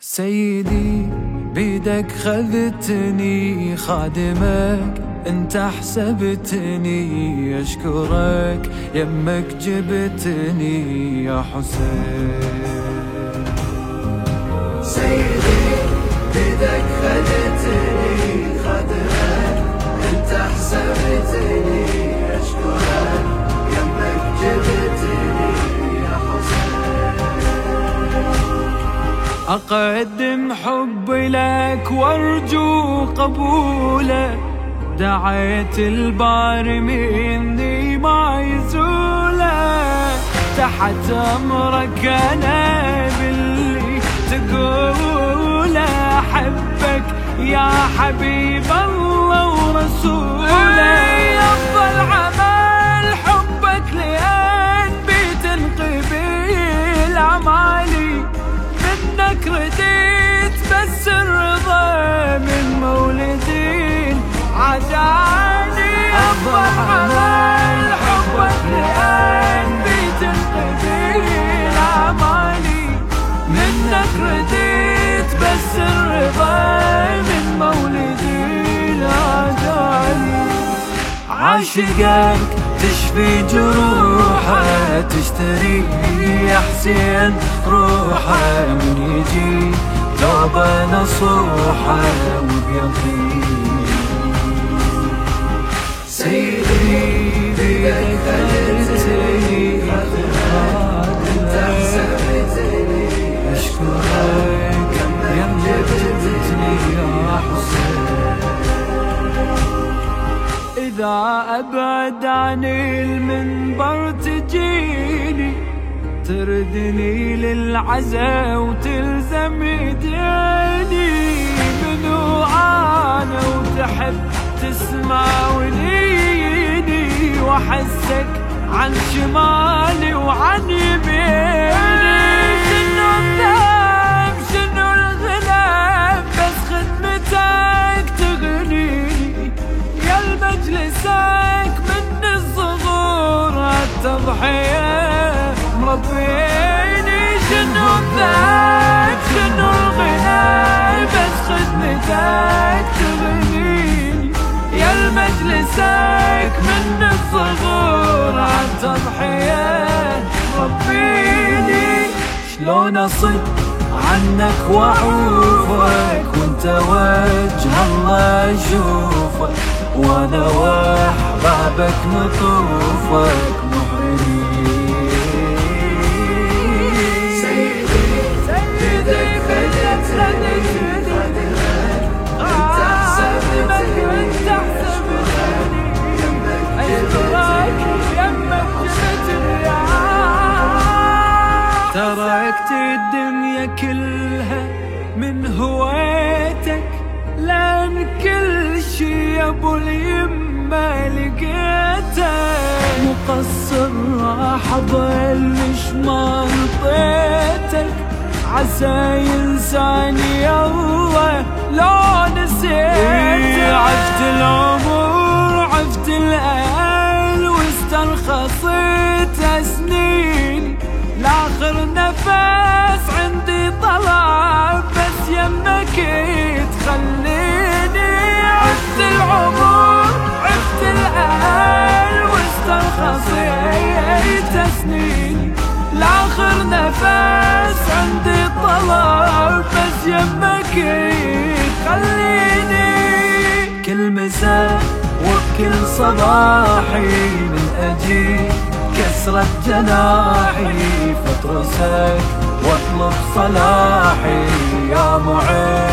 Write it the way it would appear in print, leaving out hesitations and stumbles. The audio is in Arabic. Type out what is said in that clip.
سيدي بيدك خذتني خادمك، انت حسبتني، اشكرك يمك جبتني يا حسين. سيدي بيدك خذتني خادمك، انت حسبتني، اشكرك يمك جبتني يا حسين. أقدم حبي لك وارجو قبولك، دعيت البار مني ما يزولك، تحت أمرك أنا باللي تقول، أحبك يا حبيب الله ورسوله. أفضل عمل حبك لأن بتنقبل أعمالي، منك رديت بس الرضا من مولدين عداني. أفضل عمل حبك لأن بتنقبل أعمالي، منك رديت بس الرضا من مولدين عداني. عاشقك تشفي جروحه، تشتري يا حسين روحه، من يجي توبة نصوحه وبيقين. سيدي بيدك خذتني خادمك، انت حسبتني، اشكرك يمك جبتني يا حسين. إذا أبعد عن المنبر تجيني، تردني للعزا وتلزم يديني، منو أنا وتحب تسمع وليني، وأحسك عن شمالي وعن يميني. شنو الذنب شنو الغلب، بس خدمتك تغنيني، يا المجلسك من الصغور التضحية مربيني. شنو الذنب شنو الغلب، بس خدمتك تغنيني، يا المجلسك من الصغور التضحية مربيني. شلون أصد عنك وأعوفك، وانت وجه الله أشوفك، وانا واحبابك نطوفك محرمين. سيدي بيدك خذتني خادمك، انت حسبتني، يمك جبتني. تركت الدنيا كلها من هويتك، لان كل شي يا ابو اليمة لقيته، مقصر راح اضل مش ما رضيتك، عسى ينساني الله لو نسيتك. عشت العمر عشت الاهل واسترخصت سنين، لاخر نفس عندي طلب بس يمك تخليني. عشت العمر عشت الاهل واسترخصت سنين، لاخر نفس عندي طلب بس يمك تخليني. كل مساء وكل صباحي من أجيب كسرة جناحي، فترسك واطلب صلاحي يا معين.